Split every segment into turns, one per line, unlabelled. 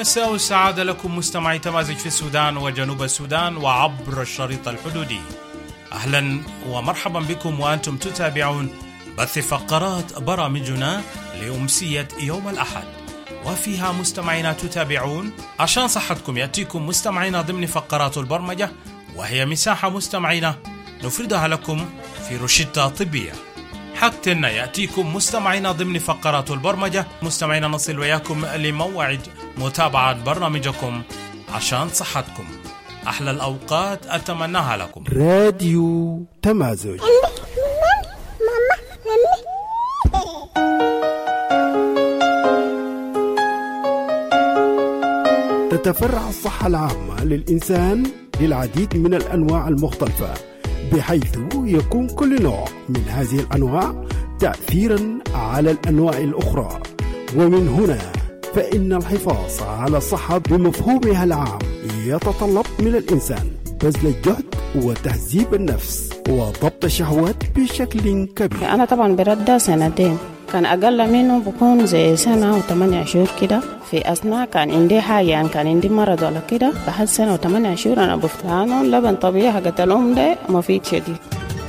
مساء السعادة لكم مستمعي تمازج في السودان وجنوب السودان وعبر الشريط الحدودي. أهلا ومرحبا بكم وأنتم تتابعون بث فقرات برامجنا لأمسية يوم الأحد، وفيها مستمعينا تتابعون عشان صحتكم. يأتيكم مستمعينا ضمن فقرات البرمجة، وهي مساحة مستمعينا نفردها لكم في روشتة طبية. حقنا يأتيكم مستمعينا ضمن فقرات البرمجة. مستمعينا نصل وياكم لموعد متابعة برنامجكم عشان صحتكم. أحلى الأوقات أتمناها لكم.
راديو تمازج. تتفرع الصحة العامة للإنسان للعديد من الأنواع المختلفة، بحيث يكون كل نوع من هذه الأنواع تأثيرا على الأنواع الأخرى. ومن هنا فإن الحفاظ على الصحة بمفهومها العام يتطلب من الإنسان بذل الجهد وتهذيب النفس وضبط الشهوات بشكل كبير.
أنا طبعا برده 2 كان أقل منه بكون زي 1 و8 شهور كده. في أثناء كان عندي حاجة، يعني كان عندي مرض ولا كده، بعد 1 و8 شهور أنا بفتانه لبن طبيعي حقت الأم ده مفيد شديد.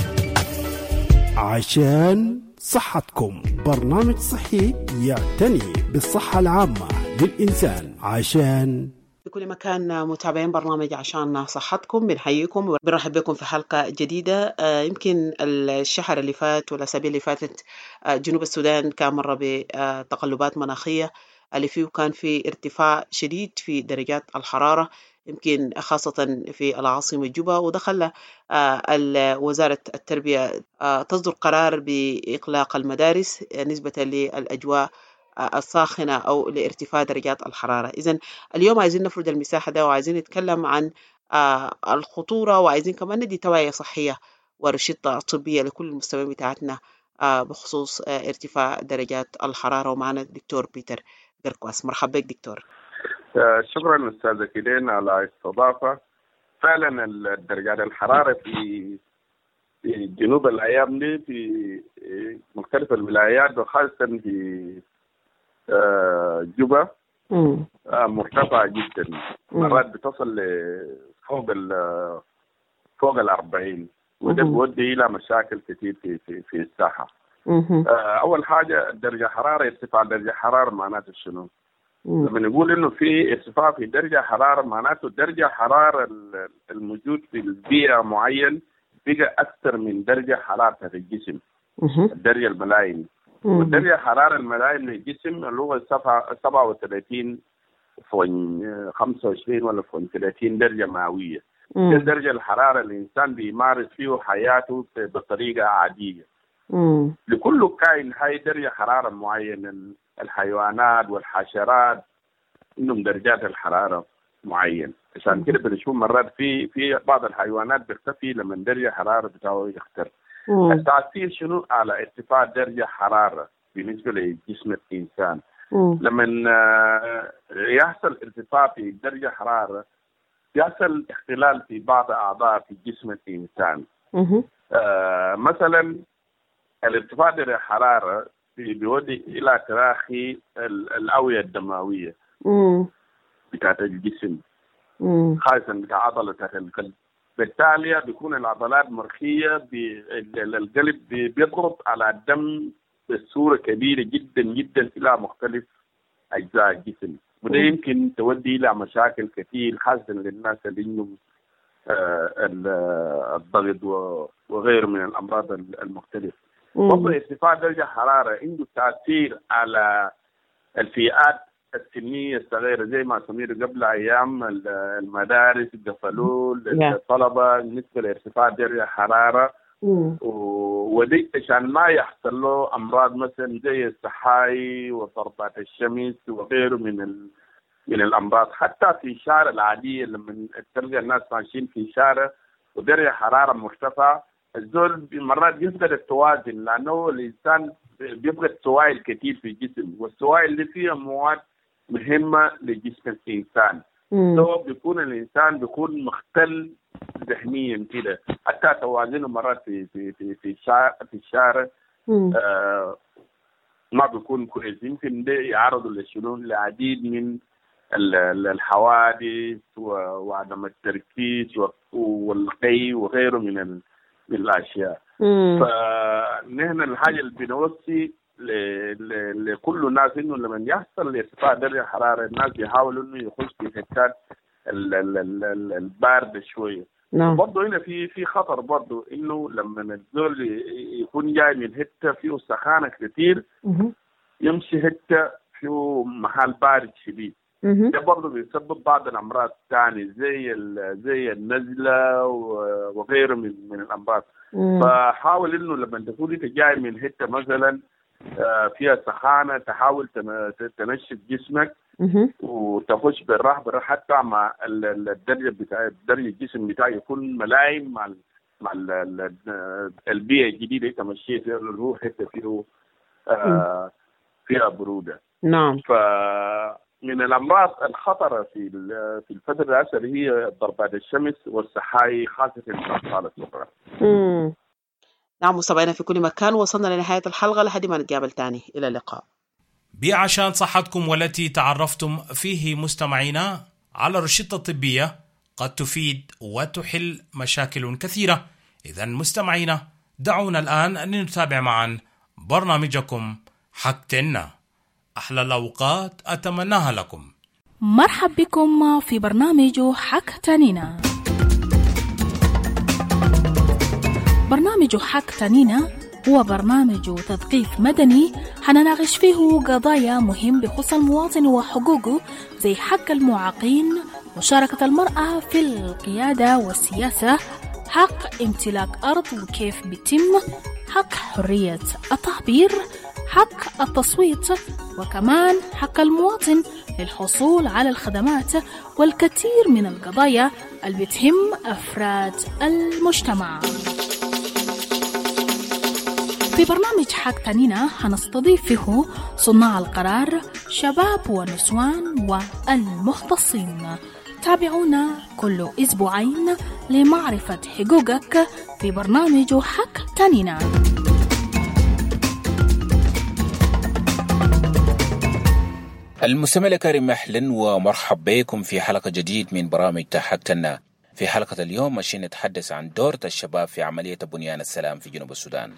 عشان صحتكم، برنامج صحي يعتني بالصحة العامة للإنسان. عشان
في كل مكان متابعين برنامج عشان صحتكم، بنحييكم وبنرحب بكم في حلقة جديدة. يمكن الشهر اللي فات والأسابيع اللي فاتت جنوب السودان كان مر بتقلبات مناخية اللي فيه كان في ارتفاع شديد في درجات الحرارة، يمكن خاصة في العاصمة جوبا. ودخل وزارة التربية تصدر قرار بإغلاق المدارس نسبة للأجواء الساخنة أو لارتفاع درجات الحرارة. إذن اليوم عايزين نفرد المساحة ده، وعايزين نتكلم عن الخطورة، وعايزين كمان ندي توعية صحية ورشدة طبية لكل المستمعين بتاعتنا بخصوص ارتفاع درجات الحرارة. ومعنا الدكتور بيتر قرقواس. مرحبا بك دكتور.
شكرا أستاذة كيلين على الاستضافة. فعلا درجات الحرارة في جنوب الأيام دي في مختلف الولايات وخاصة في جوبا مرتفعة جدا، مرات بتصل فوق 40، وده بيودي إلى مشاكل كثير في الساحة. أول حاجة درجة حرارة، ارتفاع درجة حرارة معناته شنو؟ لما نقول إنه في ارتفاع في درجة حرارة معناته درجة حرارة الموجود في البيئة معين بقى أكثر من درجة حرارة الجسم، الدرجة الملايين. والدرجة حرارة الملايين للجسم اللي هو 37.25 ولا 30 درجة مئوية. درجة الحرارة الإنسان بيمارس فيه حياته بطريقة عادية. لكل كائن هاي درجة حرارة معينة. الحيوانات والحشرات إنهم درجات الحرارة معين، عشان كده بنشوف مرات في بعض الحيوانات بيرتفي لما درجة حرارة بتاعه يختلف. التأثير شنو على ارتفاع درجة حرارة بالنسبة لجسم الإنسان؟ لما يحصل ارتفاع في درجة حرارة يحصل اختلال في بعض أعضاء في جسم الإنسان. مثلا الارتفاع درجة الحرارة بيودي إلى تراخي الأوعية الدموية بتاعت الجسم، خاصة بتاع عضلة القلب. بالتالي بيكون العضلات مرخية، القلب بيضغط على الدم بصورة كبيرة جدا جدا إلى مختلف أجزاء الجسم، وده يمكن تودي إلى مشاكل كثير خاصة للناس اللي عندهم الضغط وغيره من الأمراض المختلفة. برضه ارتفاع درجة حرارة عنده تأثير على الفئات السنية الصغيرة، زي ما سمير قبل أيام المدارس قفلوا الطلبة بالنسبة لارتفاع درجة حرارة، ودي عشان ما يحصل له أمراض مثلا زي السحاي وضربات الشمس وغيره من الأمراض. حتى في الشارع العادية لما تلقى الناس ماشيين في شارع ودرجة حرارة مرتفعة، الزول مرات بيفقد التوازن، لأنه الإنسان بيفقد سوائل كثير في الجسم، والسوائل اللي فيها مواد مهمة لجسم الإنسان. بيكون الإنسان بيكون مختل ذهنيا كده، حتى توازنه مرات في الشارع ما بيكون كويس. يمكن ده يعرضوا للشنو العديد من الحوادث وعدم التركيز والقي وغيره من الاشياء. فنحن الحاجه اللي بنوصي لكل الناس انه لما يحصل ارتفاع درجه الحراره الناس يحاولوا انه يخش في حتات البارده شويه. برضه هنا في خطر برضه انه لما الزول يكون جاي من حته فيه سخانه كثير يمشي حته فيه محل بارد شديد، ده برضه بيسبب بعض الامراض ثانيه زي النزله وغيره من الامراض. فحاول انه لما تكون انت جاي من حته مثلا فيها سخانه تحاول تنشف جسمك وتخش بالراحه حتى مع الدرجه الجسم بتاعك يكون ملايم مع البيئه الجديده انت مشيت فيها الروح حتى فيها بروده.
نعم.
فمن الامراض الخطره في الفتره الأخيرة هي ضربات الشمس والسحائي خاصه في الاطفال الصغار.
نعم مستمعينا في كل مكان، وصلنا لنهاية الحلقة لحد ما نتقابل تاني، إلى اللقاء.
بعشان صحتكم والتي تعرفتم فيه مستمعينا على روشتة طبية قد تفيد وتحل مشاكل كثيرة. إذن مستمعينا دعونا الآن نتابع معا برنامجكم حكتنا. أحلى الأوقات أتمناها لكم.
مرحب بكم في برنامج حكتنينا. برنامج حكتنينا هو برنامج تثقيف مدني حنناقش فيه قضايا مهم بخصوص المواطن وحقوقه، زي حق المعاقين، مشاركة المرأة في القيادة والسياسة، حق امتلاك أرض وكيف بيتم، حق حرية التعبير، حق التصويت، وكمان حق المواطن للحصول على الخدمات، والكثير من القضايا اللي بتهم أفراد المجتمع. في برنامج حكتنينا هنستضيف فيه صناع القرار، شباب ونسوان والمختصين. تابعونا كل أسبوعين لمعرفة حقوقك في برنامج حكتنينا.
المستمع الكريم أهلا ومرحب بكم في حلقة جديد من برامج حكتنا. في حلقة اليوم ماشي نتحدث عن دور الشباب في عملية بنيان السلام في جنوب السودان.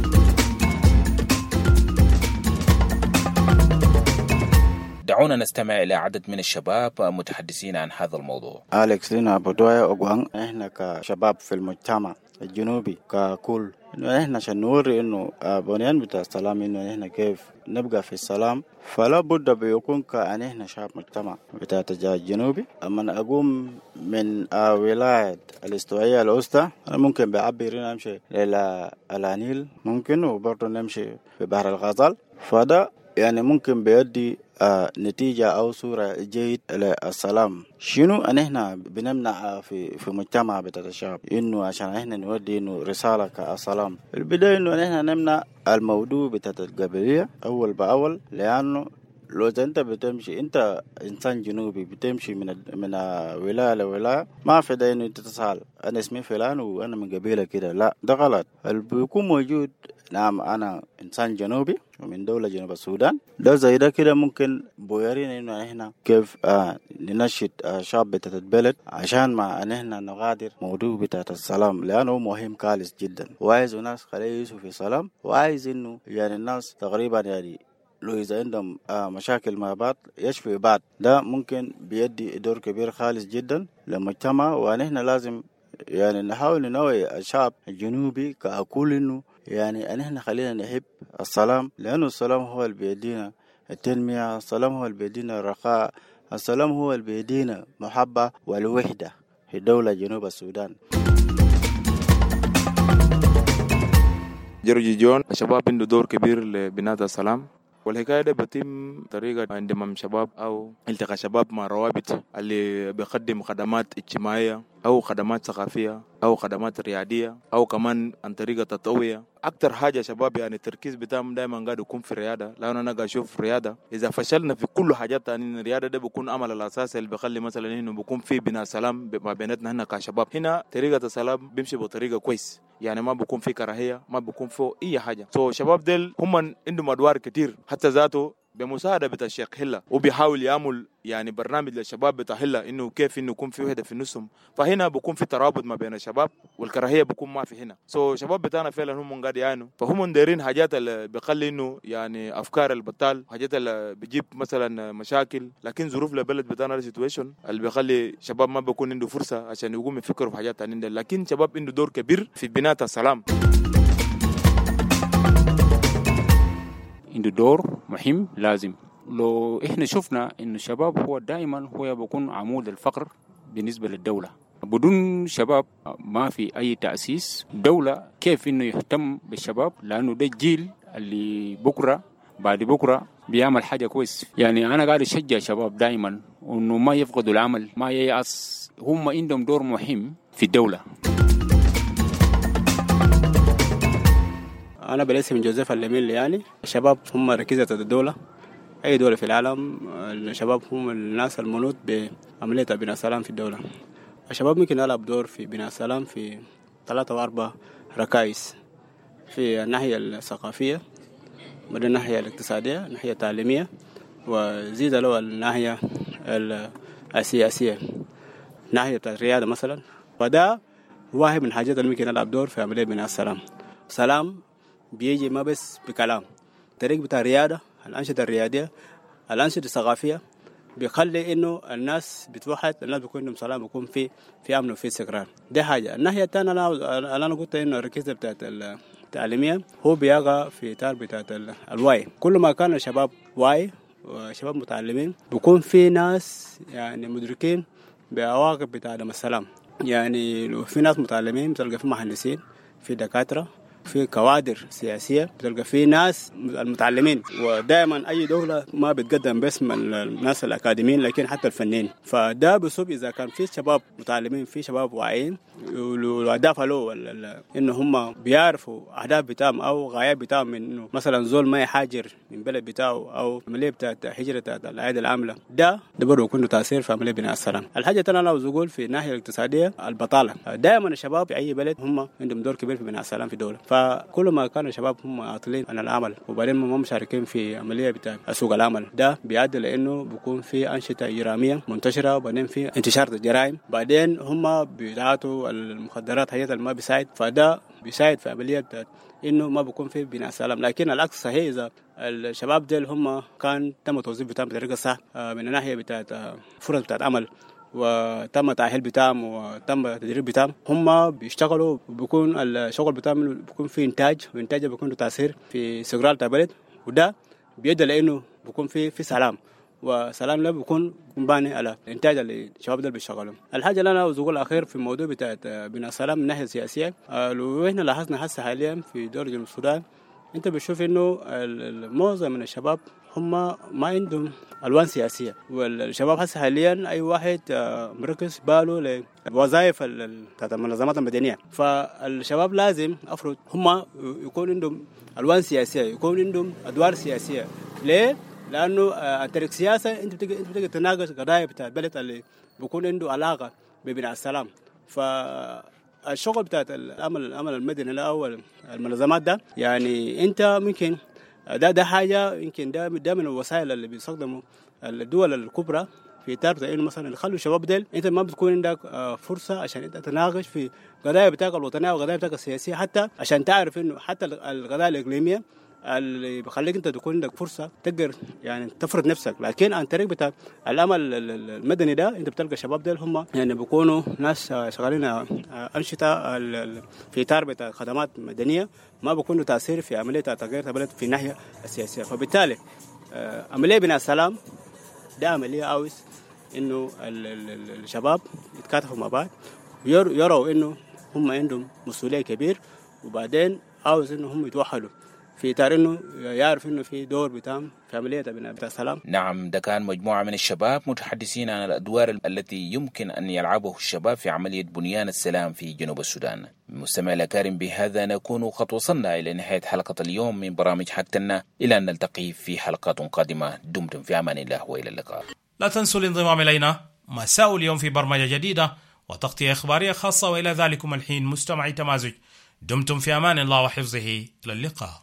دعونا نستمع إلى عدد من الشباب متحدثين عن هذا الموضوع.
أليكس لنا بدوية أقوان. إحنا كشباب في المجتمع الجنوبي ككل إنه إحنا عشان نوري إنه بنيان بتاع السلام إنه إحنا كيف نبقى في السلام، فلا بد بيكون كأن إحنا شعب مجتمع بتاع التجاه الجنوبي. أما أقوم من ولاية الاستوائية الوسطى أنا ممكن بعبر نمشي إلى النيل ممكن، وبرضه نمشي في بحر الغزال، فده يعني ممكن بيدي نتيجة أو صورة جيد للسلام. شنو أن إحنا بنمنع في مجتمع بتاع الشعب إنه عشان إحنا نودي إنه رسالة كالسلام. البداية إنه إحنا نمنع الموضوع بتاع القبلية أول بأول، لأنه لو أنت بتمشي أنت إنسان جنوبي بتمشي من ولاية لولاية، ما في ده إنه تتسأل أنا اسمي فلان وأنا من قبيلة كده، لا ده غلط. اللي بيكون موجود نعم أنا إنسان جنوبي ومن دولة جنوب السودان، ده زي ده كده ممكن بويرينا إنه إحنا كيف ننشد شعب بتاعت البلد عشان ما إحنا نغادر موضوع بتاعت السلام، لأنه مهم كالس جدا، وعايز الناس خليه في سلام، وعايز إنه يعني الناس تقريبا يعني لو إذا عندهم مشاكل مع بعض يشفي بعض، ده ممكن بيدي دور كبير خالص جدا للمجتمع. ونحن لازم يعني نحاول ننوي الشعب الجنوبي كأقول إنه يعني أن إحنا خلينا نحب السلام، لأنه السلام هو اللي بيدينا التنمية، السلام هو اللي بيدينا الرخاء، السلام هو اللي بيدينا محبة والوحدة في دولة جنوب السودان.
جورجي جون الشباب عنده دور كبير لبناء السلام، والحكاية ده بتم طريقة انضمام شباب أو التقاء شباب مع روابط اللي بيقدم خدمات اجتماعية أو خدمات ثقافية أو خدمات ريادية أو كمان عن طريقة التطوية. أكتر حاجة شباب يعني التركيز بتاعهم دائما قاعد يكون في الريادة، لأن أنا قاعد أشوف ريادة إذا فشلنا في كل حاجات تانية، الريادة ده بيكون عمل الأساس اللي بيخلي مثلا إنه بيكون في بناء سلام ما بيناتنا هنا كشباب. هنا طريقة السلام بيمشي بطريقة كويس، يعني ما بيكون في كراهية، ما بيكون في أي حاجة. شباب ديل هم عندهم أدوار كتير، حتى ذاته بمساعدة بتاع الشيخ هلا، وبيحاول يعمل يعني برنامج للشباب بتاع هلا إنه كيف إنه يكون في وحدة في النصهم، فهنا بكون في ترابط ما بين الشباب والكراهية بكون ما في هنا. الشباب بتاعنا فعلا هم قاعد يعانوا، فهم دايرين حاجات اللي بيخلي إنه يعني أفكار البطال، حاجات اللي بيجيب مثلا مشاكل، لكن ظروف البلد بتاعنا السيتويشن اللي بيخلي شباب ما بيكون عنده فرصة عشان يقوم يفكروا في حاجات تانية، لكن شباب عنده دور كبير في بناء السلام.
عنده دور مهم لازم. لو احنا شفنا ان الشباب هو دائما هو بيكون عمود الفقر بالنسبه للدوله، بدون شباب ما في اي تاسيس دوله كيف انه يهتم بالشباب، لانه ده الجيل اللي بكره بعد بكره بيعمل حاجه كويس. يعني انا قاعد اشجع الشباب دائما انه ما يفقدوا العمل، ما ييأس، هم عندهم دور مهم في الدوله.
أنا بالاسم جوزيف اللميل. يعني الشباب هم ركيزة الدولة، أي دولة في العالم الشباب هم الناس المنوط بعملية بناء السلام في الدولة. الشباب ممكن يلعب دور في بناء السلام في 3 أو 4 ركائز، في الناحية الثقافية، من الناحية الاقتصادية، الناحية التعليمية، وزيد له الناحية السياسية، ناحية الريادة مثلا. وده واحد من الحاجات اللي ممكن يلعب دور في عملية بناء السلام. سلام بيجي ما بس بكلام، طريق بتاع الريادة، الأنشطة الريادية، الأنشطة الثقافية، بيخلي إنه الناس بتوحد، الناس بيكون عندهم سلام، بيكون في أمن وفي استقرار. ده حاجة. الناحية الثانية أنا قلت إنه الركيزة بتاعت التعليمية هو بيقع في إطار بتاعت الوعي. كل ما كان الشباب واعي وشباب متعلمين بيكون في ناس يعني مدركين بعواقب بتاع عدم السلام. يعني لو في ناس متعلمين بتلقى في مهندسين، في دكاترة، في كوادر سياسية، بتلقى في ناس المتعلمين. ودائما أي دولة ما بتقدم باسم الناس الأكاديميين لكن حتى الفنانين. فده بصب إذا كان في شباب متعلمين، في شباب واعيين، والأهداف له إنه هم بيعرفوا أهداف بتاعهم أو غايات بتاعهم، من إنه مثلا زول ما يحاجر من بلد بتاعه أو عملية بتاعت هجرة بتاعت الأيادي العاملة، ده برضه يكون له تأثير في عملية بناء السلام. الحاجة الثانية أنا عاوز أقول في الناحية الاقتصادية، البطالة. دائما الشباب في أي بلد هم عندهم دور كبير في بناء السلام في الدولة. فكل ما كان الشباب هم عاطلين عن العمل وبعدين هم مشاركين في عملية بتاع سوق العمل، ده بيؤدي لأنه بيكون في أنشطة إجرامية منتشرة، وبعدين في انتشار الجرائم، بعدين هم بيعاطوا المخدرات، حاجات اللي ما بيساعد. فده بيساعد في عملية بتاع إنه ما بيكون في بناء سلام. لكن العكس صحيح، إذا الشباب ديل هم كان تم توظيف بتاعهم بطريقة صح، من الناحية بتاعت فرص بتاعت عمل، وتم تأهيل بتاعهم وتم تدريب بتاعهم، هم بيشتغلوا وبيكون الشغل بتاعهم بيكون في إنتاج، وإنتاجه بيكون له تأثير في استقرار البلد، وده بيدل لأنه بيكون في سلام، وسلام له بيكون باني على الإنتاج اللي الشباب ده بيشتغلوا. الحاجة اللي أنا عاوز أقول الأخير في الموضوع بتاع بناء السلام من الناحية السياسية، لو إحنا لاحظنا هسه حاليا في دولة جنوب السودان، أنت بتشوف إنه معظم من الشباب هم ما عندهم ألوان سياسية، والشباب هسه حاليا أي واحد مركز باله لوظائف بتاعت المنظمات المدنية. فالشباب لازم أفرض هم يكون عندهم ألوان سياسية، يكون عندهم أدوار سياسية. ليه؟ لأنه طريق سياسة أنت بتقدر تناقش قضايا بتاع البلد اللي بيكون عنده علاقة ببناء السلام. فالشغل بتاع العمل المدني أو المنظمات ده، يعني أنت ممكن ده حاجة يمكن ده من الوسائل اللي بيستخدموا الدول الكبرى في إطار إنه مثلا يخلوا الشباب ديل أنت ما بتكون عندك فرصة عشان أنت تناقش في قضايا بتاعك الوطنية وقضايا بتاعك السياسية، حتى عشان تعرف إنه حتى القضايا الإقليمية اللي بخليك انت تكون عندك فرصه تقدر يعني تفرض نفسك. لكن عن طريق بتاع العمل المدني ده انت بتلقى الشباب دول هم يعني بيكونوا ناس شغالين انشطه في اطار بتاع خدمات مدنيه، ما بيكونوا تاثير في عمليه تغيير البلد في الناحيه السياسيه. فبالتالي عمليه بناء السلام ده عمليه عاوز انه الشباب يتكاتفوا مع بعض ويروا انه هم عندهم مسؤوليه كبير، وبعدين عاوز انه هم يتوحدوا في إطار إنه يعرف إنه في دور بتاعهم في عملية بناء السلام.
نعم، ده كان مجموعة من الشباب متحدثين عن الأدوار التي يمكن أن يلعبه الشباب في عملية بنيان السلام في جنوب السودان. مستمع الكريم، بهذا نكون قد وصلنا إلى نهاية حلقة اليوم من برامج حكتنا، إلى أن نلتقي في حلقات قادمة. دمتم في أمان الله وإلى اللقاء.
لا تنسوا الانضمام إلينا مساء اليوم في برمجة جديدة وتغطية إخبارية خاصة، وإلى ذلكم الحين مستمعي تمازج، دمتم في أمان الله وحفظه. إلى اللقاء.